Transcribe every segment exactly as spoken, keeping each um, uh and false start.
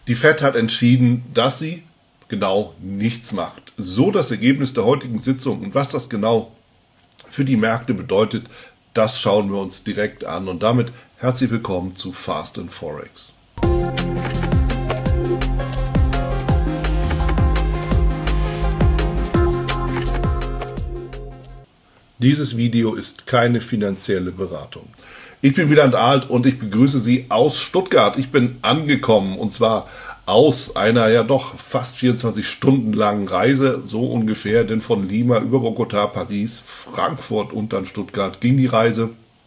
Die Fed hat entschieden, dass sie genau nichts macht. So das Ergebnis der heutigen Sitzung und was das genau für die Märkte bedeutet, das schauen wir uns direkt an. Und damit herzlich willkommen zu Fast and Forex. Dieses Video ist keine finanzielle Beratung. Ich bin Wieland Alt und ich begrüße Sie aus Stuttgart. Ich bin angekommen und zwar aus einer ja doch fast vierundzwanzig Stunden langen Reise, so ungefähr, denn von Lima über Bogotá, Paris, Frankfurt und dann Stuttgart ging die Reise.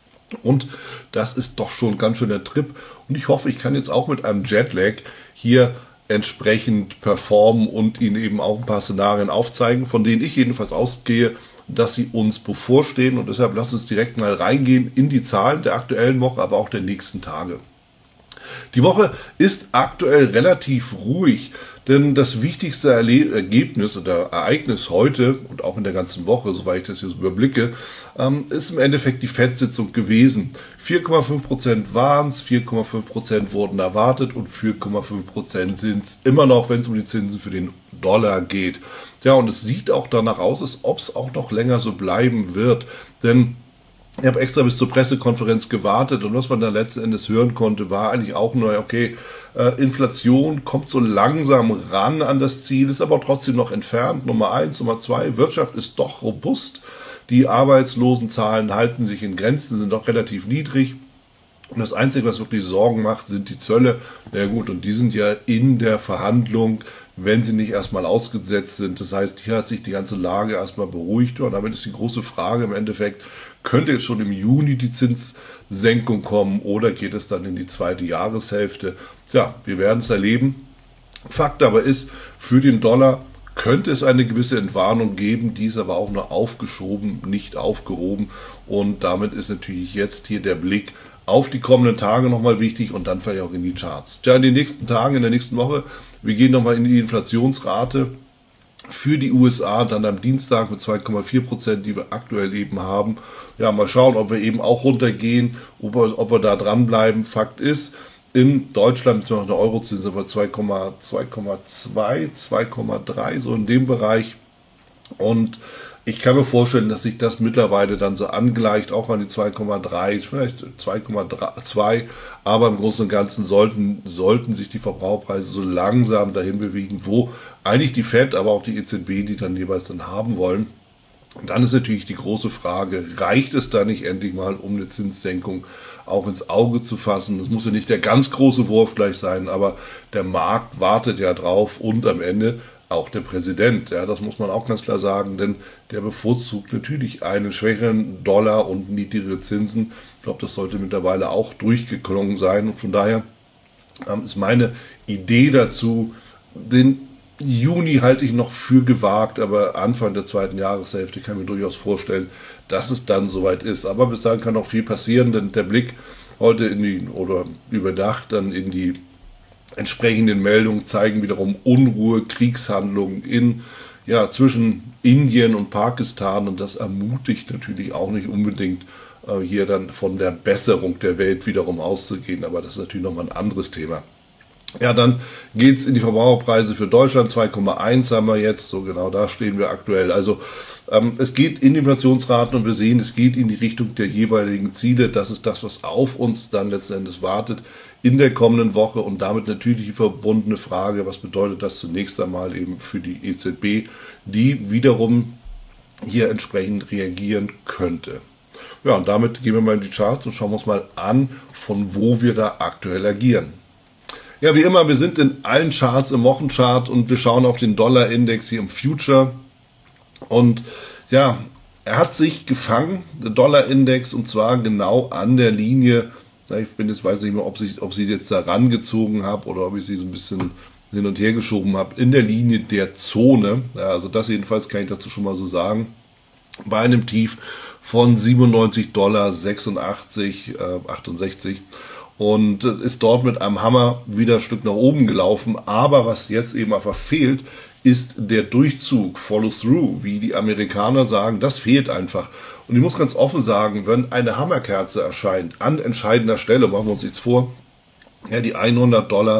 Und das ist doch schon ein ganz schöner Trip und ich hoffe, ich kann jetzt auch mit einem Jetlag hier entsprechend performen und Ihnen eben auch ein paar Szenarien aufzeigen, von denen ich jedenfalls ausgehe, dass sie uns bevorstehen, und deshalb lasst uns direkt mal reingehen in die Zahlen der aktuellen Woche, aber auch der nächsten Tage. Die Woche ist aktuell relativ ruhig, denn das wichtigste Erle- Ergebnis oder Ereignis heute und auch in der ganzen Woche, soweit ich das hier so überblicke, ähm, ist im Endeffekt die Fed-Sitzung gewesen. vier Komma fünf Prozent waren es, vier Komma fünf Prozent wurden erwartet und vier Komma fünf Prozent sind es immer noch, wenn es um die Zinsen für den Dollar geht. Ja, und es sieht auch danach aus, als ob es auch noch länger so bleiben wird, denn ich habe extra bis zur Pressekonferenz gewartet und was man da letzten Endes hören konnte, war eigentlich auch nur, okay, äh, Inflation kommt so langsam ran an das Ziel, ist aber trotzdem noch entfernt. Nummer eins, Nummer zwei, Wirtschaft ist doch robust. Die Arbeitslosenzahlen halten sich in Grenzen, sind doch relativ niedrig. Und das Einzige, was wirklich Sorgen macht, sind die Zölle. Na ja, gut, und die sind ja in der Verhandlung, wenn sie nicht erstmal ausgesetzt sind. Das heißt, hier hat sich die ganze Lage erstmal beruhigt. Und damit ist die große Frage im Endeffekt, könnte jetzt schon im Juni die Zinssenkung kommen oder geht es dann in die zweite Jahreshälfte? Tja, wir werden es erleben. Fakt aber ist, für den Dollar könnte es eine gewisse Entwarnung geben, die ist aber auch nur aufgeschoben, nicht aufgehoben. Und damit ist natürlich jetzt hier der Blick auf die kommenden Tage nochmal wichtig und dann vielleicht auch in die Charts. Ja, in den nächsten Tagen, in der nächsten Woche, wir gehen nochmal in die Inflationsrate für die U S A, dann am Dienstag mit zwei Komma vier Prozent, die wir aktuell eben haben. Ja, mal schauen, ob wir eben auch runtergehen, ob wir, ob wir da dranbleiben. Fakt ist, in Deutschland mit der Eurozins sind wir zwei Komma zwei, zwei Komma drei, so in dem Bereich. Und ich kann mir vorstellen, dass sich das mittlerweile dann so angleicht, auch an die zwei Komma drei, vielleicht zwei Komma zwei, aber im Großen und Ganzen sollten, sollten sich die Verbraucherpreise so langsam dahin bewegen, wo eigentlich die Fed, aber auch die E Z B, die dann jeweils dann haben wollen. Und dann ist natürlich die große Frage, reicht es da nicht endlich mal, um eine Zinssenkung auch ins Auge zu fassen? Das muss ja nicht der ganz große Wurf gleich sein, aber der Markt wartet ja drauf und am Ende auch der Präsident, ja, das muss man auch ganz klar sagen, denn der bevorzugt natürlich einen schwächeren Dollar und niedrigere Zinsen. Ich glaube, das sollte mittlerweile auch durchgeklungen sein und von daher ähm, ist meine Idee dazu, den Juni halte ich noch für gewagt, aber Anfang der zweiten Jahreshälfte kann ich mir durchaus vorstellen, dass es dann soweit ist. Aber bis dahin kann noch viel passieren, denn der Blick heute in die, oder über Nacht dann in die entsprechenden Meldungen zeigen wiederum Unruhe, Kriegshandlungen in, ja, zwischen Indien und Pakistan und das ermutigt natürlich auch nicht unbedingt äh, hier dann von der Besserung der Welt wiederum auszugehen, aber das ist natürlich nochmal ein anderes Thema. Ja, dann geht's in die Verbraucherpreise für Deutschland, zwei Komma eins haben wir jetzt, so genau da stehen wir aktuell. Also ähm, es geht in die Inflationsraten und wir sehen, es geht in die Richtung der jeweiligen Ziele. Das ist das, was auf uns dann letzten Endes wartet in der kommenden Woche und damit natürlich die verbundene Frage, was bedeutet das zunächst einmal eben für die E Z B, die wiederum hier entsprechend reagieren könnte. Ja, und damit gehen wir mal in die Charts und schauen uns mal an, von wo wir da aktuell agieren. Ja, wie immer, wir sind in allen Charts im Wochenchart und wir schauen auf den Dollar-Index hier im Future. Und ja, er hat sich gefangen, der Dollar-Index, und zwar genau an der Linie. Ich bin jetzt, weiß nicht mehr, ob ich, ob ich sie jetzt da rangezogen habe oder ob ich sie so ein bisschen hin und her geschoben habe, in der Linie der Zone. Ja, also das jedenfalls kann ich dazu schon mal so sagen. Bei einem Tief von siebenundneunzig Dollar sechsundachtzig, äh, achtundsechzig. Und ist dort mit einem Hammer wieder ein Stück nach oben gelaufen. Aber was jetzt eben einfach fehlt, ist der Durchzug, Follow-through, wie die Amerikaner sagen, das fehlt einfach. Und ich muss ganz offen sagen, wenn eine Hammerkerze erscheint, an entscheidender Stelle, machen wir uns nichts vor, ja, die hundert Dollar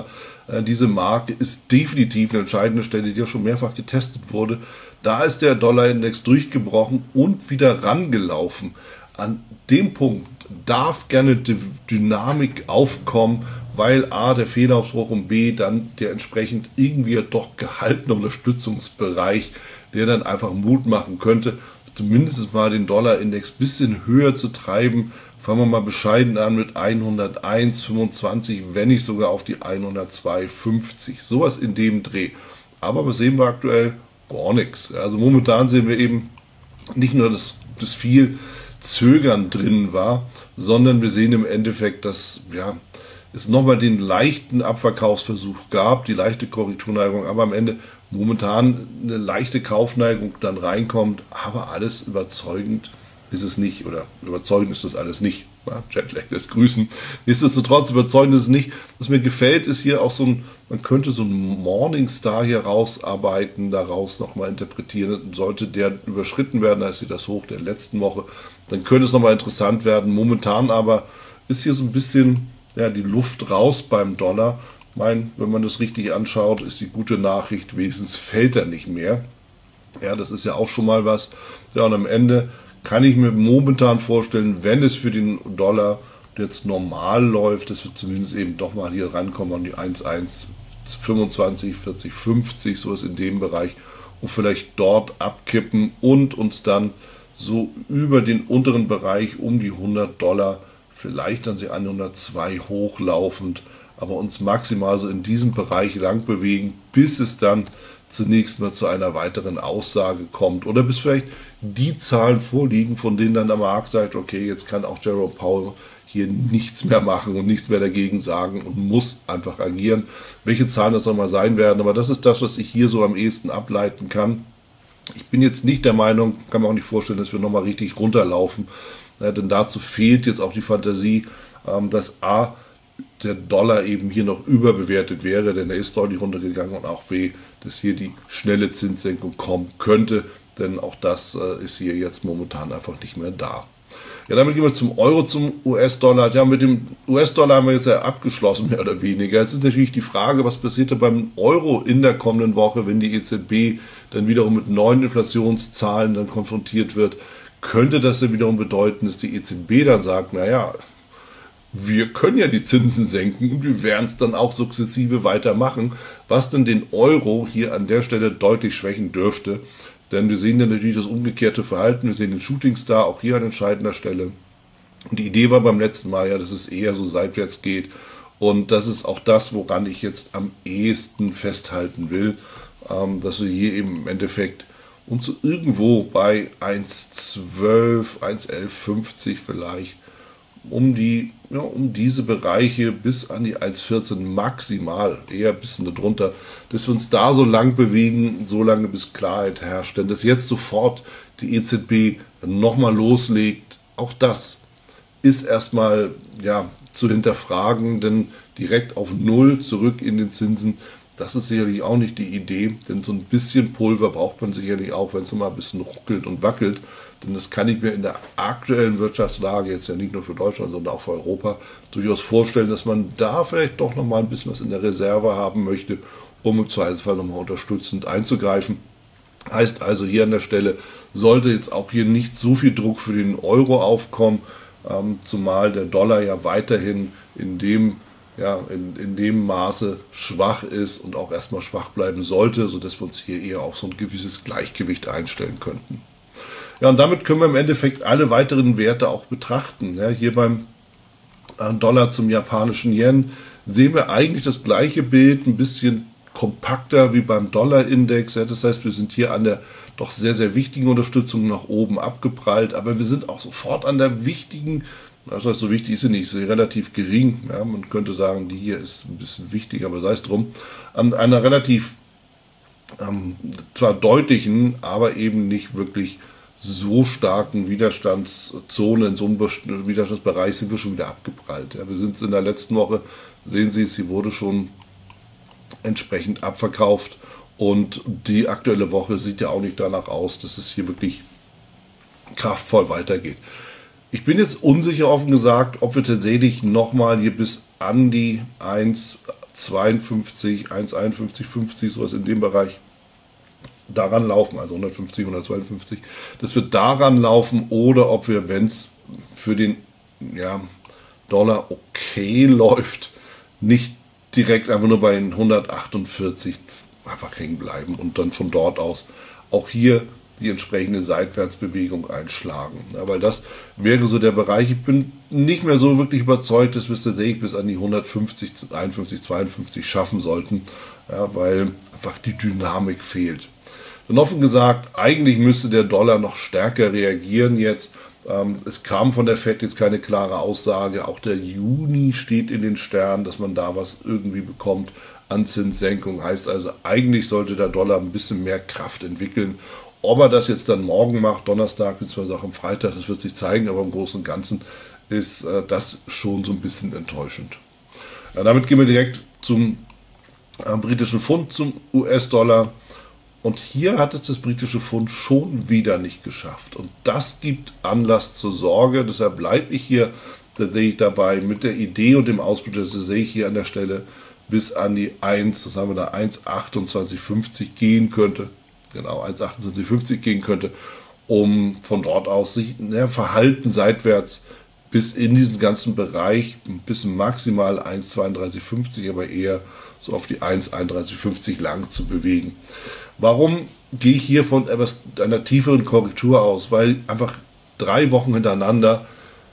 Äh, diese Marke ist definitiv eine entscheidende Stelle, die ja schon mehrfach getestet wurde. Da ist der Dollarindex durchgebrochen und wieder rangelaufen. An dem Punkt darf gerne die Dynamik aufkommen, weil A, der Fehlausbruch und B, dann der entsprechend irgendwie doch gehaltene Unterstützungsbereich, der dann einfach Mut machen könnte, zumindest mal den Dollarindex ein bisschen höher zu treiben. Fangen wir mal bescheiden an mit hunderteins Komma fünfundzwanzig, wenn nicht sogar auf die hundertzwei Komma fünfzig. Sowas in dem Dreh. Aber was sehen wir aktuell? Gar nichts. Also momentan sehen wir eben nicht nur, dass, dass viel Zögern drin war, sondern wir sehen im Endeffekt, dass ja, es nochmal den leichten Abverkaufsversuch gab, die leichte Korrekturneigung, aber am Ende momentan eine leichte Kaufneigung dann reinkommt, aber alles überzeugend ist es nicht, oder überzeugend ist das alles nicht. Ja, Jetlag, das Grüßen. Nichtsdestotrotz überzeugend ist es nicht. Was mir gefällt, ist hier auch so ein, man könnte so einen Morningstar hier rausarbeiten, daraus nochmal interpretieren. Sollte der überschritten werden, da ist hier das Hoch der letzten Woche, dann könnte es nochmal interessant werden. Momentan aber ist hier so ein bisschen ja, die Luft raus beim Dollar. Ich meine, wenn man das richtig anschaut, ist die gute Nachricht, wenigstens fällt er nicht mehr. Ja, das ist ja auch schon mal was. Ja, und am Ende kann ich mir momentan vorstellen, wenn es für den Dollar jetzt normal läuft, dass wir zumindest eben doch mal hier rankommen an die eins Komma eins fünfundzwanzig, vierzig, fünfzig, sowas in dem Bereich und vielleicht dort abkippen und uns dann so über den unteren Bereich um die hundert Dollar, vielleicht dann sie an hundertzwei hochlaufend, aber uns maximal so in diesem Bereich lang bewegen, bis es dann zunächst mal zu einer weiteren Aussage kommt oder bis vielleicht die Zahlen vorliegen, von denen dann der Markt sagt, okay, jetzt kann auch Jerome Powell hier nichts mehr machen und nichts mehr dagegen sagen und muss einfach agieren. Welche Zahlen das nochmal sein werden, aber das ist das, was ich hier so am ehesten ableiten kann. Ich bin jetzt nicht der Meinung, kann mir auch nicht vorstellen, dass wir nochmal richtig runterlaufen, ja, denn dazu fehlt jetzt auch die Fantasie, ähm, dass A, der Dollar eben hier noch überbewertet wäre, denn er ist deutlich runtergegangen und auch B, dass hier die schnelle Zinssenkung kommen könnte, denn auch das äh, ist hier jetzt momentan einfach nicht mehr da. Ja, damit gehen wir zum Euro, zum U S-Dollar. Ja, mit dem U S-Dollar haben wir jetzt ja abgeschlossen, mehr oder weniger. Jetzt ist natürlich die Frage, was passiert da beim Euro in der kommenden Woche, wenn die E Z B dann wiederum mit neuen Inflationszahlen dann konfrontiert wird. Könnte das dann wiederum bedeuten, dass die E Z B dann sagt, naja, wir können ja die Zinsen senken und wir werden es dann auch sukzessive weitermachen, was dann den Euro hier an der Stelle deutlich schwächen dürfte. Denn wir sehen dann natürlich das umgekehrte Verhalten, wir sehen den Shooting Star auch hier an entscheidender Stelle. Und die Idee war beim letzten Mal ja, dass es eher so seitwärts geht. Und das ist auch das, woran ich jetzt am ehesten festhalten will, ähm, dass wir hier eben im Endeffekt uns so irgendwo bei eins Komma zwölf, eins Komma elf fünfzig vielleicht um die, ja, um diese Bereiche bis an die eins Komma vierzehn maximal, eher ein bisschen darunter, dass wir uns da so lang bewegen, so lange bis Klarheit herrscht. Denn dass jetzt sofort die E Z B nochmal loslegt, auch das ist erstmal ja, zu hinterfragen, denn direkt auf Null zurück in den Zinsen, das ist sicherlich auch nicht die Idee, denn so ein bisschen Pulver braucht man sicherlich auch, wenn es mal ein bisschen ruckelt und wackelt. Denn das kann ich mir in der aktuellen Wirtschaftslage, jetzt ja nicht nur für Deutschland, sondern auch für Europa, durchaus vorstellen, dass man da vielleicht doch nochmal ein bisschen was in der Reserve haben möchte, um im Zweifelsfall nochmal unterstützend einzugreifen. Heißt also, hier an der Stelle sollte jetzt auch hier nicht so viel Druck für den Euro aufkommen, ähm, zumal der Dollar ja weiterhin in dem, ja, in, in dem Maße schwach ist und auch erstmal schwach bleiben sollte, sodass wir uns hier eher auf so ein gewisses Gleichgewicht einstellen könnten. Ja, und damit können wir im Endeffekt alle weiteren Werte auch betrachten. Ja, hier beim Dollar zum japanischen Yen sehen wir eigentlich das gleiche Bild, ein bisschen kompakter wie beim Dollarindex. Ja, das heißt, wir sind hier an der doch sehr, sehr wichtigen Unterstützung nach oben abgeprallt, aber wir sind auch sofort an der wichtigen, das heißt, so wichtig ist sie nicht, sie ist relativ gering. Ja, man könnte sagen, die hier ist ein bisschen wichtiger, aber sei es drum, an einer relativ ähm, zwar deutlichen, aber eben nicht wirklich so starken Widerstandszone, in so einem Widerstandsbereich sind wir schon wieder abgeprallt. Ja, wir sind in der letzten Woche, sehen Sie, sie wurde schon entsprechend abverkauft und die aktuelle Woche sieht ja auch nicht danach aus, dass es hier wirklich kraftvoll weitergeht. Ich bin jetzt unsicher, offen gesagt, ob wir tatsächlich nochmal hier bis an die eins zweiundfünfzig, eins einundfünfzig fünfzig, sowas in dem Bereich daran laufen, also hundertfünfzig, hundertzweiundfünfzig, dass wir daran laufen oder ob wir, wenn es für den ja, Dollar okay läuft, nicht direkt einfach nur bei hundertachtundvierzig einfach hängen bleiben und dann von dort aus auch hier die entsprechende Seitwärtsbewegung einschlagen. Ja, weil das wäre so der Bereich, ich bin nicht mehr so wirklich überzeugt, dass wir es tatsächlich bis an die hundertfünfzig, einundfünfzig, zweiundfünfzig schaffen sollten, ja, weil einfach die Dynamik fehlt. Dann offen gesagt, eigentlich müsste der Dollar noch stärker reagieren jetzt. Ähm, es kam von der Fed jetzt keine klare Aussage. Auch der Juni steht in den Sternen, dass man da was irgendwie bekommt an Zinssenkung. Heißt also, eigentlich sollte der Dollar ein bisschen mehr Kraft entwickeln. Ob er das jetzt dann morgen macht, Donnerstag bzw. auch am Freitag, das wird sich zeigen. Aber im Großen und Ganzen ist äh, das schon so ein bisschen enttäuschend. Ja, damit gehen wir direkt zum äh, britischen Pfund, zum U S-Dollar. Und hier hat es das britische Pfund schon wieder nicht geschafft. Und das gibt Anlass zur Sorge. Deshalb bleibe ich hier tatsächlich dabei mit der Idee und dem Ausblick, das sehe ich hier an der Stelle, bis an die eins, das haben wir da, eins achtundzwanzig fünfzig gehen könnte. Genau, eins achtundzwanzig fünfzig gehen könnte, um von dort aus sich ne, verhalten seitwärts bis in diesen ganzen Bereich, bis maximal eins zweiunddreißig fünfzig, aber eher so auf die eins einunddreißig fünfzig lang zu bewegen. Warum gehe ich hier von etwas einer tieferen Korrektur aus? Weil einfach drei Wochen hintereinander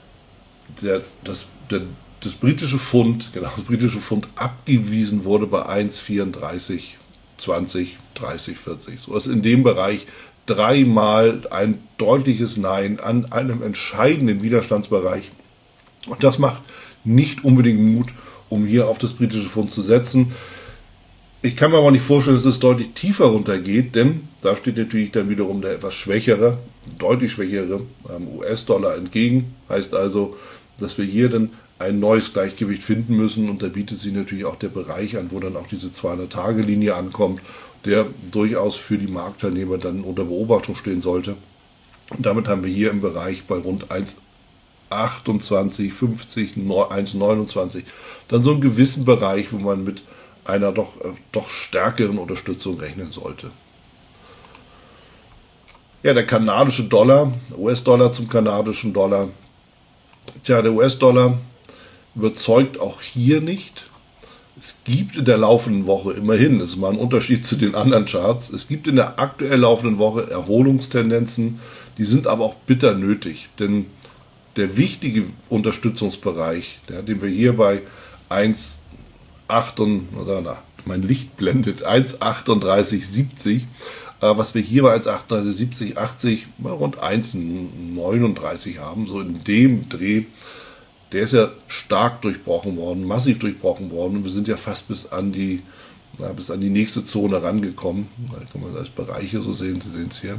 der, das, der, das britische Pfund, genau, das britische Pfund abgewiesen wurde bei eins vierunddreißig zwanzig, dreißig, vierzig. So ist in dem Bereich dreimal ein deutliches Nein an einem entscheidenden Widerstandsbereich. Und das macht nicht unbedingt Mut, um hier auf das britische Pfund zu setzen. Ich kann mir aber nicht vorstellen, dass es deutlich tiefer runtergeht, denn da steht natürlich dann wiederum der etwas schwächere, deutlich schwächere ähm, U S-Dollar entgegen. Heißt also, dass wir hier dann ein neues Gleichgewicht finden müssen und da bietet sich natürlich auch der Bereich an, wo dann auch diese zweihundert-Tage-Linie ankommt, der durchaus für die Marktteilnehmer dann unter Beobachtung stehen sollte. Und damit haben wir hier im Bereich bei rund eins achtundzwanzig, fünfzig, eins neunundzwanzig dann so einen gewissen Bereich, wo man mit einer doch, äh, doch stärkeren Unterstützung rechnen sollte. Ja, der kanadische Dollar, U S-Dollar zum kanadischen Dollar. Tja, der U S-Dollar überzeugt auch hier nicht. Es gibt in der laufenden Woche immerhin, das ist mal ein Unterschied zu den anderen Charts, es gibt in der aktuell laufenden Woche Erholungstendenzen, die sind aber auch bitter nötig, denn der wichtige Unterstützungsbereich, ja, den wir hier bei eins achtunddreißig, mein Licht blendet, eins achtunddreißig siebzig, äh, was wir hier bei eins achtunddreißig siebzig, achtzig, mal rund eins neununddreißig haben, so in dem Dreh, der ist ja stark durchbrochen worden, massiv durchbrochen worden und wir sind ja fast bis an die, na, bis an die nächste Zone rangekommen. Da kann man das als Bereiche so sehen, Sie sehen es hier.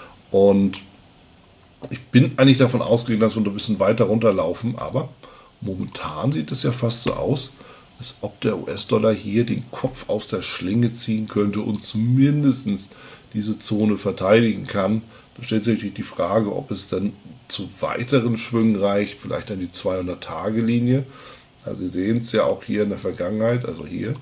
Und ich bin eigentlich davon ausgegangen, dass wir ein bisschen weiter runterlaufen, aber momentan sieht es ja fast so aus, als ob der U S-Dollar hier den Kopf aus der Schlinge ziehen könnte und zumindest diese Zone verteidigen kann. Da stellt sich natürlich die Frage, ob es dann zu weiteren Schwüngen reicht, vielleicht an die zweihundert-Tage-Linie. Also Sie sehen es ja auch hier in der Vergangenheit, also hier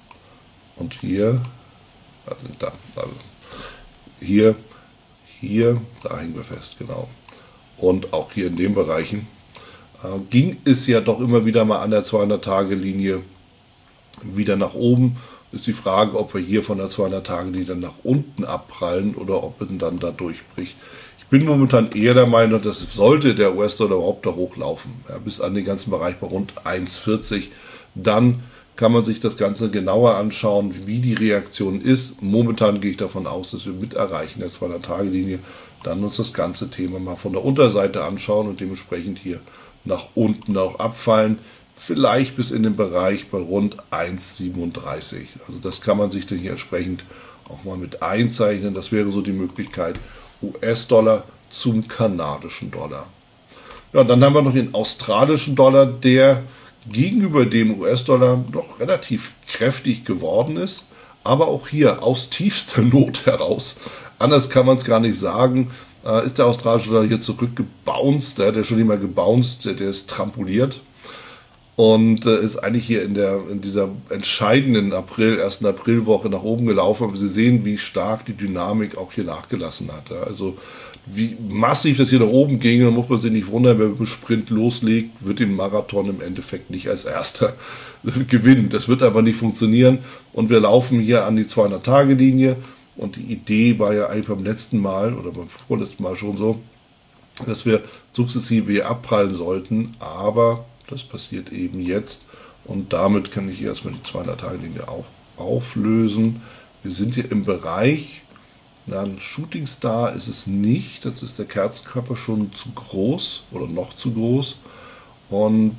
und hier, also da, also hier, hier, da hängen wir fest, genau. Und auch hier in den Bereichen äh, ging es ja doch immer wieder mal an der zweihundert-Tage-Linie wieder nach oben. Ist die Frage, ob wir hier von der zweihundert-Tage-Linie dann nach unten abprallen oder ob es dann da durchbricht. Ich bin momentan eher der Meinung, dass sollte der U S-Dollar überhaupt da hochlaufen, ja, bis an den ganzen Bereich bei rund eins vierzig, dann kann man sich das Ganze genauer anschauen, wie die Reaktion ist. Momentan gehe ich davon aus, dass wir mit Erreichen der zweihundert-Tage-Linie dann uns das ganze Thema mal von der Unterseite anschauen und dementsprechend hier nach unten auch abfallen. Vielleicht bis in den Bereich bei rund eins siebenunddreißig. Also das kann man sich dann hier entsprechend auch mal mit einzeichnen. Das wäre so die Möglichkeit U S-Dollar zum kanadischen Dollar. Ja, dann haben wir noch den australischen Dollar, der gegenüber dem U S-Dollar doch relativ kräftig geworden ist, aber auch hier aus tiefster Not heraus, anders kann man es gar nicht sagen, äh, ist der australische Dollar hier zurückgebounced, der hat ja schon immer gebounced, der, der ist trampoliert. und äh, ist eigentlich hier in der in dieser entscheidenden April, ersten Aprilwoche nach oben gelaufen. Aber Sie sehen, wie stark die Dynamik auch hier nachgelassen hat. Ja. Also wie massiv das hier nach oben ging, da muss man sich nicht wundern, wer mit dem Sprint loslegt, wird den Marathon im Endeffekt nicht als Erster gewinnen. Das wird einfach nicht funktionieren. Und wir laufen hier an die zweihundert-Tage-Linie. Und die Idee war ja eigentlich beim letzten Mal oder beim vorletzten Mal schon so, dass wir sukzessive hier abprallen sollten. Aber das passiert eben jetzt. Und damit kann ich hier erstmal die zweihundert-Tage-Linie auch auflösen. Wir sind hier im Bereich. Na, ein Shooting Star ist es nicht, das ist der Kerzenkörper schon zu groß oder noch zu groß und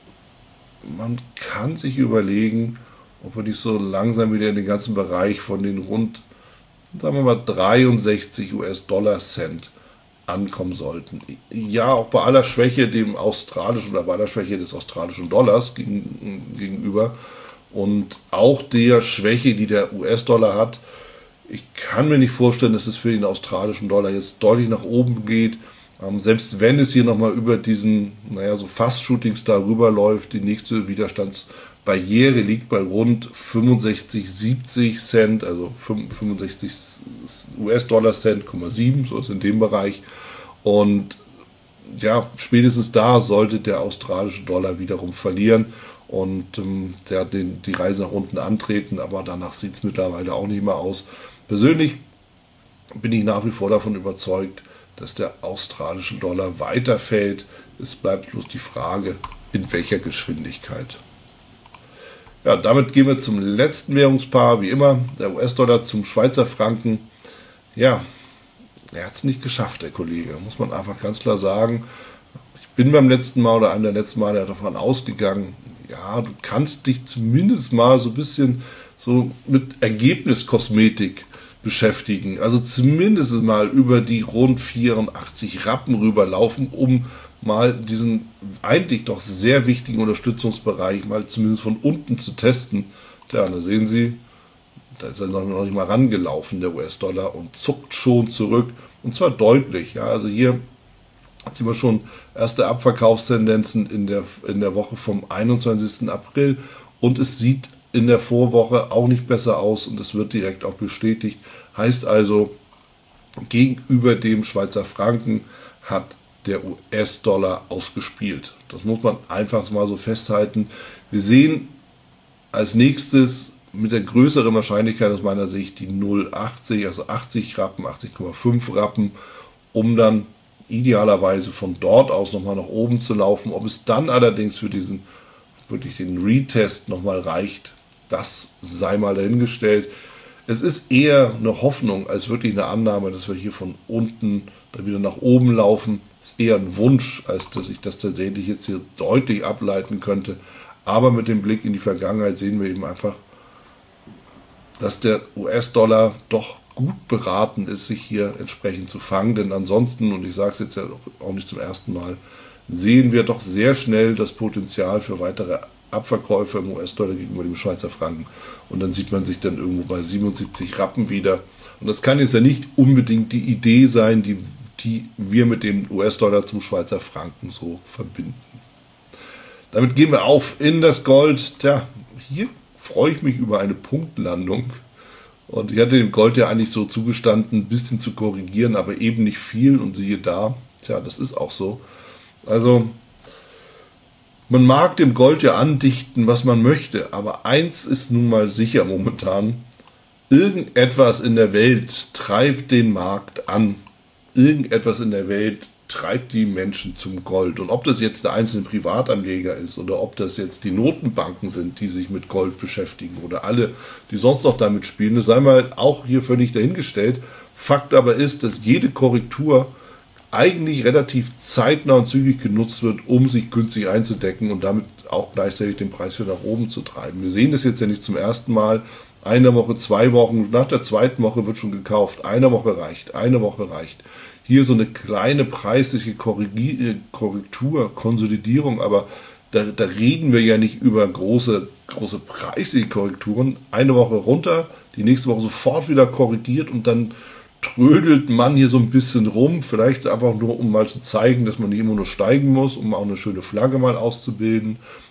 man kann sich überlegen, ob wir nicht so langsam wieder in den ganzen Bereich von den rund, sagen wir mal, dreiundsechzig US-Dollar-Cent ankommen sollten. Ja, auch bei aller Schwäche dem australischen oder bei aller Schwäche des australischen Dollars gegenüber und auch der Schwäche, die der U S-Dollar hat. Ich kann mir nicht vorstellen, dass es für den australischen Dollar jetzt deutlich nach oben geht. Ähm, selbst wenn es hier nochmal über diesen, naja, so fast Shooting Star rüberläuft, die nächste Widerstandsbarriere liegt bei rund fünfundsechzig, siebzig Cent, also fünfundsechzig US-Dollar Cent, sieben, so ist in dem Bereich. Und ja, spätestens da sollte der australische Dollar wiederum verlieren und ähm, der den, die Reise nach unten antreten, aber danach sieht es mittlerweile auch nicht mehr aus. Persönlich bin ich nach wie vor davon überzeugt, dass der australische Dollar weiterfällt. Es bleibt bloß die Frage, in welcher Geschwindigkeit. Ja, damit gehen wir zum letzten Währungspaar, wie immer, der U S-Dollar zum Schweizer Franken. Ja, er hat es nicht geschafft, der Kollege, muss man einfach ganz klar sagen. Ich bin beim letzten Mal oder einem der letzten Male davon ausgegangen, ja, du kannst dich zumindest mal so ein bisschen so mit Ergebniskosmetik beschäftigen. Also zumindest mal über die rund vierundachtzig Rappen rüberlaufen, um mal diesen eigentlich doch sehr wichtigen Unterstützungsbereich mal zumindest von unten zu testen. Tja, da sehen Sie, da ist er noch nicht mal rangelaufen, der U S-Dollar, und zuckt schon zurück. Und zwar deutlich. Ja, also hier sehen wir schon erste Abverkaufstendenzen in der, in der Woche vom einundzwanzigsten April. Und es sieht in der Vorwoche auch nicht besser aus und es wird direkt auch bestätigt. Heißt also, gegenüber dem Schweizer Franken hat der U S-Dollar ausgespielt. Das muss man einfach mal so festhalten. Wir sehen als nächstes mit der größeren Wahrscheinlichkeit aus meiner Sicht die null Komma achtzig, also achtzig Rappen, achtzig Komma fünf Rappen, um dann idealerweise von dort aus nochmal nach oben zu laufen. Ob es dann allerdings für diesen wirklich den Retest nochmal reicht, das sei mal dahingestellt. Es ist eher eine Hoffnung als wirklich eine Annahme, dass wir hier von unten dann wieder nach oben laufen. Es ist eher ein Wunsch, als dass ich das tatsächlich jetzt hier deutlich ableiten könnte. Aber mit dem Blick in die Vergangenheit sehen wir eben einfach, dass der U S-Dollar doch gut beraten ist, sich hier entsprechend zu fangen. Denn ansonsten, und ich sage es jetzt ja auch nicht zum ersten Mal, sehen wir doch sehr schnell das Potenzial für weitere Abverkäufe im U S-Dollar gegenüber dem Schweizer Franken. Und dann sieht man sich dann irgendwo bei siebenundsiebzig Rappen wieder. Und das kann jetzt ja nicht unbedingt die Idee sein, die, die wir mit dem U S-Dollar zum Schweizer Franken so verbinden. Damit gehen wir auf in das Gold. Tja, hier freue ich mich über eine Punktlandung. Und ich hatte dem Gold ja eigentlich so zugestanden, ein bisschen zu korrigieren, aber eben nicht viel. Und siehe da, tja, das ist auch so. Also, man mag dem Gold ja andichten, was man möchte, aber eins ist nun mal sicher momentan: Irgendetwas in der Welt treibt den Markt an. Irgendetwas in der Welt treibt die Menschen zum Gold. Und ob das jetzt der einzelne Privatanleger ist oder ob das jetzt die Notenbanken sind, die sich mit Gold beschäftigen oder alle, die sonst noch damit spielen, das sei mal auch hier völlig dahingestellt. Fakt aber ist, dass jede Korrektur eigentlich relativ zeitnah und zügig genutzt wird, um sich günstig einzudecken und damit auch gleichzeitig den Preis wieder nach oben zu treiben. Wir sehen das jetzt ja nicht zum ersten Mal. Eine Woche, zwei Wochen, nach der zweiten Woche wird schon gekauft. Eine Woche reicht, eine Woche reicht. Hier so eine kleine preisliche Korrektur, Konsolidierung, aber da, da reden wir ja nicht über große, große preisliche Korrekturen. Eine Woche runter, die nächste Woche sofort wieder korrigiert und dann trödelt man hier so ein bisschen rum, vielleicht einfach nur, um mal zu zeigen, dass man nicht immer nur steigen muss, um auch eine schöne Flagge mal auszubilden.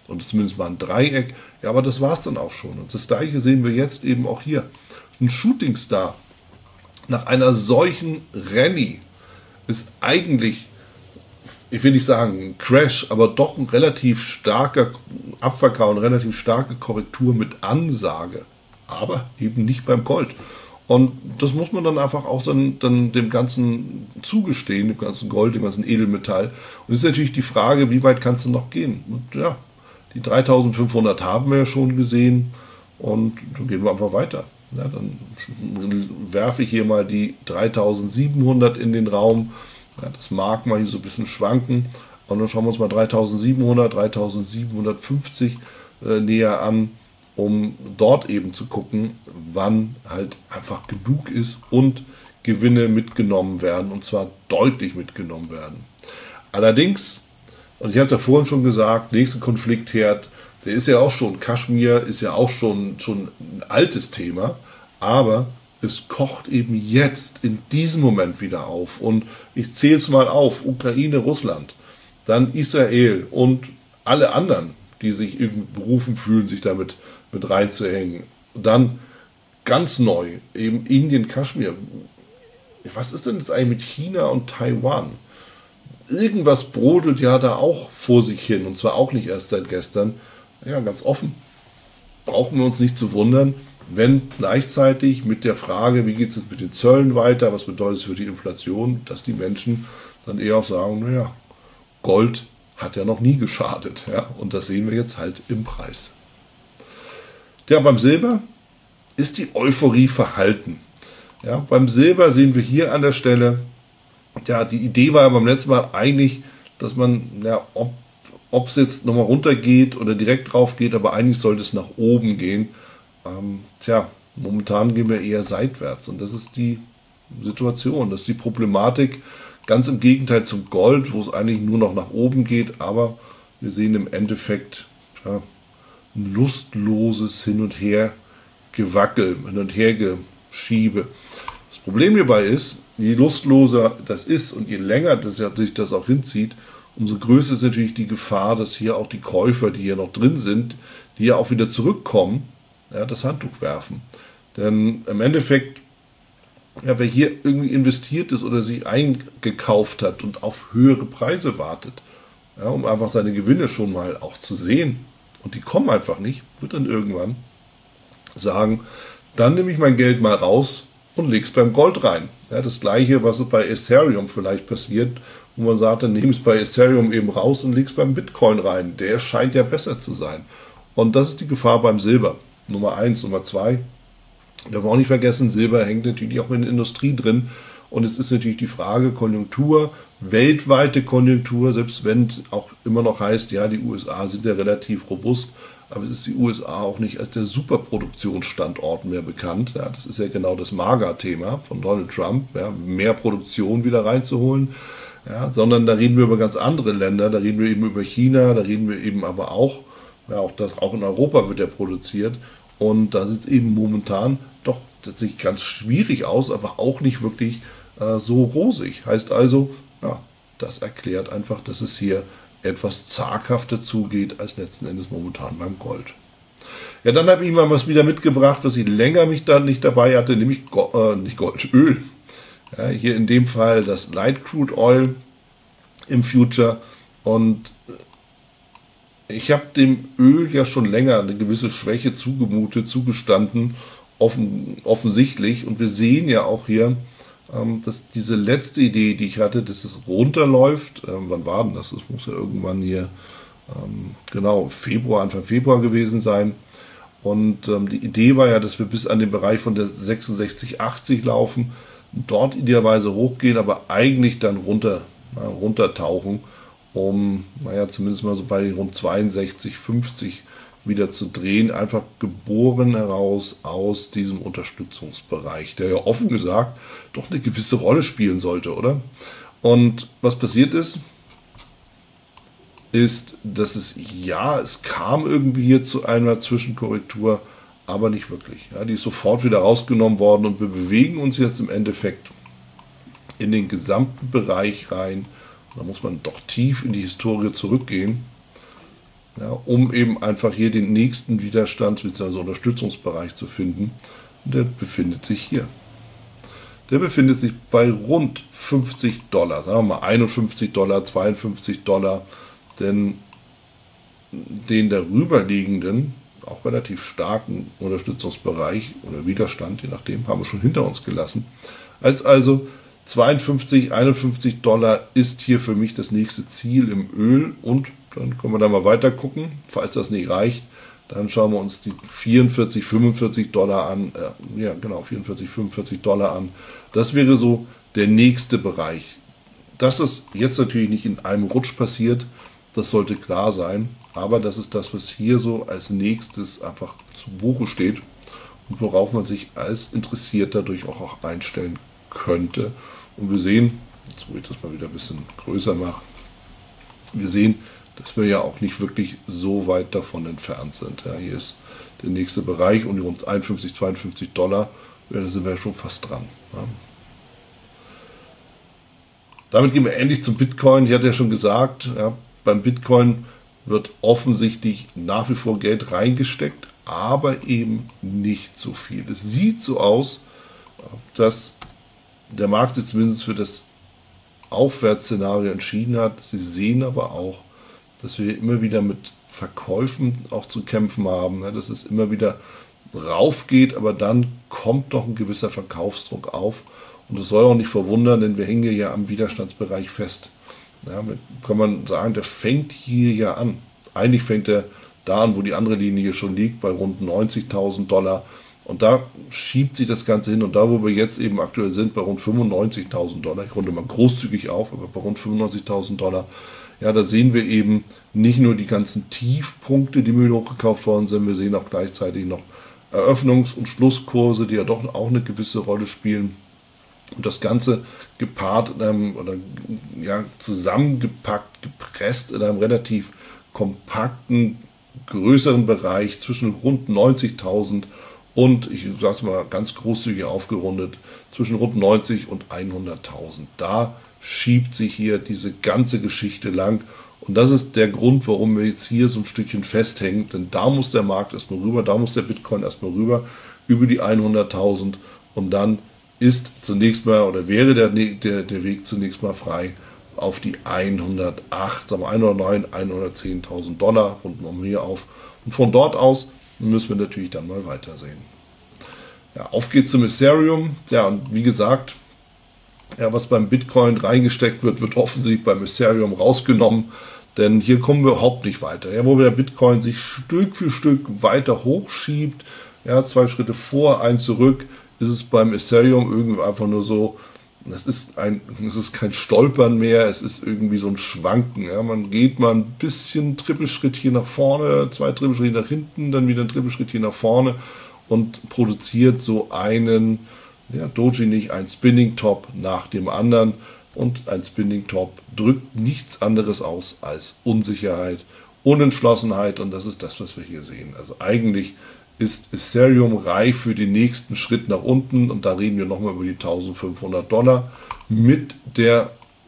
und zumindest mal ein Dreieck. Ja, aber das war es dann auch schon. Und das Gleiche sehen wir jetzt eben auch hier. Ein Shooting Star nach einer solchen Rallye ist eigentlich, ich will nicht sagen ein Crash, aber doch ein relativ starker Abverkauf, eine relativ starke Korrektur mit Ansage, aber eben nicht beim Gold. Und das muss man dann einfach auch dann, dann dem Ganzen zugestehen, dem ganzen Gold, dem ganzen Edelmetall. Und es ist natürlich die Frage, wie weit kannst du noch gehen? Und ja, die dreitausendfünfhundert haben wir ja schon gesehen und dann gehen wir einfach weiter. Ja, dann werfe ich hier mal die dreitausendsiebenhundert in den Raum. Ja, das mag mal hier so ein bisschen schwanken. Und dann schauen wir uns mal dreitausendsiebenhundert, dreitausendsiebenhundertfünfzig äh, näher an, um dort eben zu gucken, wann halt einfach genug ist und Gewinne mitgenommen werden, und zwar deutlich mitgenommen werden. Allerdings, und ich hatte es ja vorhin schon gesagt, nächster Konfliktherd, der ist ja auch schon, Kaschmir ist ja auch schon, schon ein altes Thema, aber es kocht eben jetzt in diesem Moment wieder auf. Und ich zähle es mal auf, Ukraine, Russland, dann Israel und alle anderen, die sich irgendwie berufen fühlen, sich damit mit reinzuhängen. Dann ganz neu, eben Indien, Kaschmir. Was ist denn jetzt eigentlich mit China und Taiwan? Irgendwas brodelt ja da auch vor sich hin, und zwar auch nicht erst seit gestern. Ja, ganz offen. Brauchen wir uns nicht zu wundern, wenn gleichzeitig mit der Frage, wie geht es jetzt mit den Zöllen weiter, was bedeutet es für die Inflation, dass die Menschen dann eher auch sagen, naja, Gold hat ja noch nie geschadet. Ja? Und das sehen wir jetzt halt im Preis. Ja, beim Silber ist die Euphorie verhalten. Ja, beim Silber sehen wir hier an der Stelle, ja, die Idee war ja beim letzten Mal eigentlich, dass man, ja, ob es jetzt nochmal runtergeht oder direkt drauf geht, aber eigentlich sollte es nach oben gehen. Ähm, tja, momentan gehen wir eher seitwärts, und das ist die Situation, das ist die Problematik, ganz im Gegenteil zum Gold, wo es eigentlich nur noch nach oben geht, aber wir sehen im Endeffekt ja, ein lustloses Hin und Her Gewackel, Hin und Her Geschiebe. Das Problem hierbei ist, je lustloser das ist und je länger das, ja, sich das auch hinzieht, umso größer ist natürlich die Gefahr, dass hier auch die Käufer, die hier noch drin sind, die ja auch wieder zurückkommen, ja, das Handtuch werfen. Denn im Endeffekt, ja, wer hier irgendwie investiert ist oder sich eingekauft hat und auf höhere Preise wartet, ja, um einfach seine Gewinne schon mal auch zu sehen, und die kommen einfach nicht, wird dann irgendwann sagen, dann nehme ich mein Geld mal raus und lege es beim Gold rein. Ja, das gleiche, was bei Ethereum vielleicht passiert, wo man sagt, dann nehme ich es bei Ethereum eben raus und lege es beim Bitcoin rein. Der scheint ja besser zu sein. Und das ist die Gefahr beim Silber. Nummer eins, Nummer zwei. Wir wollen auch nicht vergessen, Silber hängt natürlich auch in der Industrie drin. Und es ist natürlich die Frage, Konjunktur, weltweite Konjunktur, selbst wenn es auch immer noch heißt, ja, die U S A sind ja relativ robust, aber es ist die U S A auch nicht als der Superproduktionsstandort mehr bekannt. Ja, das ist ja genau das MAGA-Thema von Donald Trump, ja, mehr Produktion wieder reinzuholen. Ja, sondern da reden wir über ganz andere Länder, da reden wir eben über China, da reden wir eben aber auch, ja, auch, das, auch in Europa wird ja produziert, und da sieht es eben momentan doch tatsächlich ganz schwierig aus, aber auch nicht wirklich äh, so rosig. Heißt also, ja, das erklärt einfach, dass es hier etwas zaghafter zugeht als letzten Endes momentan beim Gold. Ja, dann habe ich mal was wieder mitgebracht, was ich länger mich dann nicht dabei hatte, nämlich Go äh, nicht Gold, Öl. Ja, hier in dem Fall das Light Crude Oil im Future, und ich habe dem Öl ja schon länger eine gewisse Schwäche zugemutet, zugestanden, offen, offensichtlich, und wir sehen ja auch hier, ähm, dass diese letzte Idee, die ich hatte, dass es runterläuft, ähm, wann war denn das? Das muss ja irgendwann hier, ähm, genau, Februar, Anfang Februar gewesen sein, und ähm, die Idee war ja, dass wir bis an den Bereich von der sechsundsechzig achtzig laufen, dort idealerweise hochgehen, aber eigentlich dann runter, na, runtertauchen, um, naja, zumindest mal so bei den rund zweiundsechzig fünfzig wieder zu drehen, einfach geboren heraus aus diesem Unterstützungsbereich, der ja offen gesagt doch eine gewisse Rolle spielen sollte, oder? Und was passiert ist, ist, dass es, ja, es kam irgendwie hier zu einer Zwischenkorrektur, aber nicht wirklich. Ja, die ist sofort wieder rausgenommen worden, und wir bewegen uns jetzt im Endeffekt in den gesamten Bereich rein. Da muss man doch tief in die Historie zurückgehen. ja, um eben einfach hier den nächsten Widerstands- bzw. Unterstützungsbereich zu finden. Und der befindet sich hier. Der befindet sich bei rund fünfzig Dollar, sagen wir mal einundfünfzig Dollar, zweiundfünfzig Dollar, denn den darüber liegenden, auch relativ starken Unterstützungsbereich oder Widerstand, je nachdem, haben wir schon hinter uns gelassen. Heißt also, zweiundfünfzig, einundfünfzig Dollar ist hier für mich das nächste Ziel im Öl und dann können wir da mal weiter gucken. Falls das nicht reicht, dann schauen wir uns die vierundvierzig, fünfundvierzig Dollar an. Äh, ja, genau, vierundvierzig, fünfundvierzig Dollar an. Das wäre so der nächste Bereich. Das ist jetzt natürlich nicht in einem Rutsch passiert, das sollte klar sein. Aber das ist das, was hier so als nächstes einfach zu Buche steht und worauf man sich als Interessierter durchaus auch einstellen könnte. Und wir sehen, jetzt wo ich das mal wieder ein bisschen größer mache, wir sehen, dass wir ja auch nicht wirklich so weit davon entfernt sind. Ja, hier ist der nächste Bereich und rund einundfünfzig, zweiundfünfzig Dollar, ja, da sind wir schon fast dran. Ja. Damit gehen wir endlich zum Bitcoin. Ich hatte ja schon gesagt, ja, beim Bitcoin wird offensichtlich nach wie vor Geld reingesteckt, aber eben nicht so viel. Es sieht so aus, dass der Markt sich zumindest für das Aufwärtsszenario entschieden hat. Sie sehen aber auch, dass wir immer wieder mit Verkäufen auch zu kämpfen haben, dass es immer wieder rauf geht, aber dann kommt doch ein gewisser Verkaufsdruck auf. Und das soll auch nicht verwundern, denn wir hängen ja am Widerstandsbereich fest. Ja, kann man sagen, der fängt hier ja an. Eigentlich fängt er da an, wo die andere Linie schon liegt, bei rund neunzigtausend Dollar. Und da schiebt sich das Ganze hin. Und da, wo wir jetzt eben aktuell sind, bei rund fünfundneunzigtausend Dollar, ich runde mal großzügig auf, aber bei rund fünfundneunzigtausend Dollar, ja, da sehen wir eben nicht nur die ganzen Tiefpunkte, die mir hochgekauft worden sind, wir sehen auch gleichzeitig noch Eröffnungs- und Schlusskurse, die ja doch auch eine gewisse Rolle spielen. Und das Ganze gepaart ähm, oder ja, zusammengepackt, gepresst in einem relativ kompakten, größeren Bereich zwischen rund neunzigtausend und, ich sage es mal ganz großzügig aufgerundet, zwischen rund neunzig und hunderttausend. Da schiebt sich hier diese ganze Geschichte lang. Und das ist der Grund, warum wir jetzt hier so ein Stückchen festhängen. Denn da muss der Markt erstmal rüber, da muss der Bitcoin erstmal rüber, über die hunderttausend. Und dann ist zunächst mal, oder wäre der, der, der Weg zunächst mal frei auf die hundertacht, sagen wir hundertneun, hundertzehntausend Dollar, runden wir hier auf. Und von dort aus müssen wir natürlich dann mal weitersehen. Ja, auf geht's zum Ethereum. Ja, und wie gesagt, ja, was beim Bitcoin reingesteckt wird, wird offensichtlich beim Ethereum rausgenommen, denn hier kommen wir überhaupt nicht weiter. Ja, wo der Bitcoin sich Stück für Stück weiter hochschiebt, ja, zwei Schritte vor, ein zurück, ist es beim Ethereum irgendwie einfach nur so, das ist ein, das ist kein Stolpern mehr, es ist irgendwie so ein Schwanken. Ja, man geht mal ein bisschen Trippelschritt hier nach vorne, zwei Trippelschritte nach hinten, dann wieder ein Trippelschritt hier nach vorne und produziert so einen, ja, Doji nicht, ein Spinning Top nach dem anderen. Und ein Spinning Top drückt nichts anderes aus als Unsicherheit, Unentschlossenheit, und das ist das, was wir hier sehen. Also eigentlich ist Ethereum reif für den nächsten Schritt nach unten, und da reden wir nochmal über die eintausendfünfhundert Dollar mit der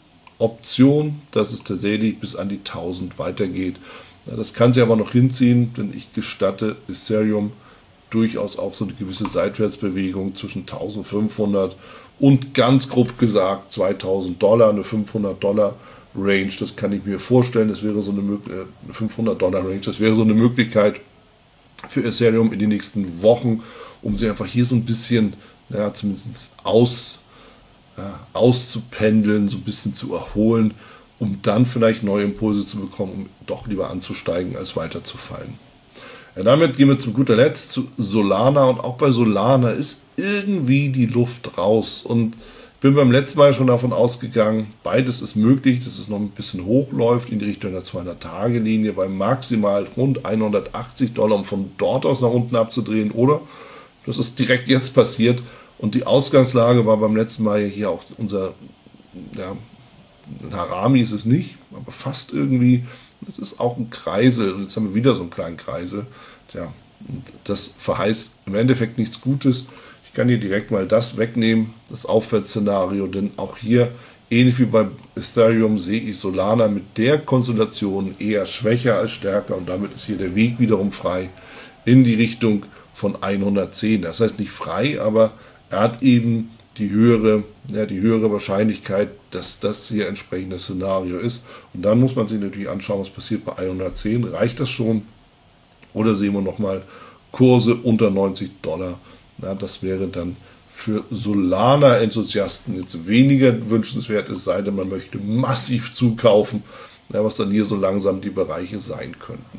Option, dass es tatsächlich bis an die tausend weitergeht. Ja, das kann sich aber noch hinziehen, denn ich gestatte Ethereum durchaus auch so eine gewisse Seitwärtsbewegung zwischen eintausendfünfhundert und ganz grob gesagt zweitausend Dollar, eine fünfhundert Dollar Range, das kann ich mir vorstellen, das wäre so eine, eine fünfhundert Dollar Range, das wäre so eine Möglichkeit für Ethereum in den nächsten Wochen, um sie einfach hier so ein bisschen, ja, zumindest aus, ja, auszupendeln, so ein bisschen zu erholen, um dann vielleicht neue Impulse zu bekommen, um doch lieber anzusteigen, als weiter zu fallen. Ja, damit gehen wir zu guter Letzt zu Solana, und auch bei Solana ist irgendwie die Luft raus, und ich bin beim letzten Mal schon davon ausgegangen, beides ist möglich, dass es noch ein bisschen hochläuft in die Richtung der zweihundert-Tage-Linie bei maximal rund hundertachtzig Dollar, um von dort aus nach unten abzudrehen, oder das ist direkt jetzt passiert, und die Ausgangslage war beim letzten Mal hier auch unser, ja, Harami ist es nicht, aber fast irgendwie, das ist auch ein Kreisel, und jetzt haben wir wieder so einen kleinen Kreisel. Tja, das verheißt im Endeffekt nichts Gutes. Ich kann hier direkt mal das wegnehmen, das Aufwärtsszenario, denn auch hier Ähnlich wie bei Ethereum sehe ich Solana mit der Konstellation eher schwächer als stärker und damit ist hier der Weg wiederum frei in die Richtung von hundertzehn. Das heißt nicht frei, aber er hat eben die höhere, ja, die höhere Wahrscheinlichkeit, dass das hier entsprechend das Szenario ist. Und dann muss man sich natürlich anschauen, was passiert bei hundertzehn. Reicht das schon? Oder sehen wir nochmal Kurse unter neunzig Dollar? Ja, das wäre dann für Solana-Enthusiasten jetzt weniger wünschenswert, es sei denn, man möchte massiv zukaufen, ja, was dann hier so langsam die Bereiche sein könnten.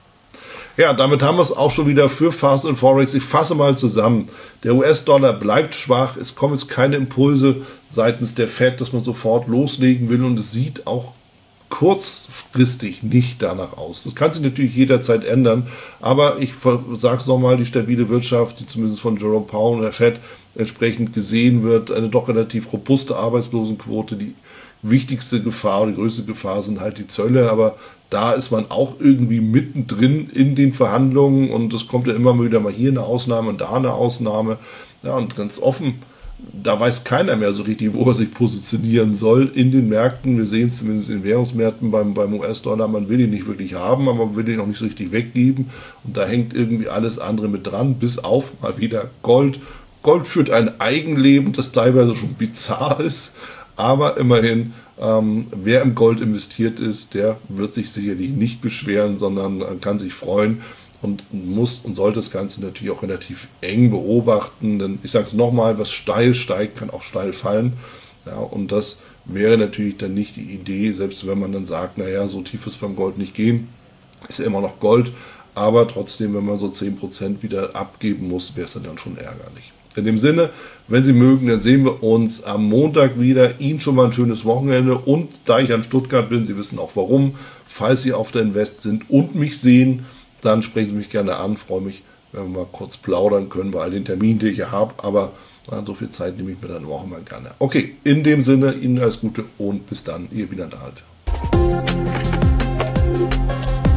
Ja, damit haben wir es auch schon wieder für Fast and Forex. Ich fasse mal zusammen. Der U S-Dollar bleibt schwach. Es kommen jetzt keine Impulse seitens der Fed, dass man sofort loslegen will. Und es sieht auch kurzfristig nicht danach aus. Das kann sich natürlich jederzeit ändern. Aber ich sage es nochmal, die stabile Wirtschaft, die zumindest von Jerome Powell und der Fed entsprechend gesehen wird, eine doch relativ robuste Arbeitslosenquote, die wichtigste Gefahr, die größte Gefahr sind halt die Zölle, aber da ist man auch irgendwie mittendrin in den Verhandlungen und es kommt ja immer wieder mal hier eine Ausnahme und da eine Ausnahme. Ja, und ganz offen, da weiß keiner mehr so richtig, wo er sich positionieren soll in den Märkten. Wir sehen es zumindest in Währungsmärkten beim, beim U S-Dollar, man will ihn nicht wirklich haben, aber man will ihn auch nicht so richtig weggeben und da hängt irgendwie alles andere mit dran, bis auf mal wieder Gold. Gold führt ein Eigenleben, das teilweise schon bizarr ist, aber immerhin, ähm, wer im Gold investiert ist, der wird sich sicherlich nicht beschweren, sondern kann sich freuen und muss und sollte das Ganze natürlich auch relativ eng beobachten. Denn ich sage es nochmal, was steil steigt, kann auch steil fallen. Ja, und das wäre natürlich dann nicht die Idee, selbst wenn man dann sagt, naja, so tief ist beim Gold nicht gehen, ist ja immer noch Gold. Aber trotzdem, wenn man so zehn Prozent wieder abgeben muss, wäre es dann schon ärgerlich. In dem Sinne, wenn Sie mögen, dann sehen wir uns am Montag wieder. Ihnen schon mal ein schönes Wochenende und da ich an Stuttgart bin, Sie wissen auch warum, falls Sie auf der Invest sind und mich sehen, dann sprechen Sie mich gerne an. Freue mich, wenn wir mal kurz plaudern können bei all den Terminen, die ich hier habe, aber na, so viel Zeit nehme ich mir dann auch immer gerne. Okay, in dem Sinne, Ihnen alles Gute und bis dann, Ihr Wieland Alt.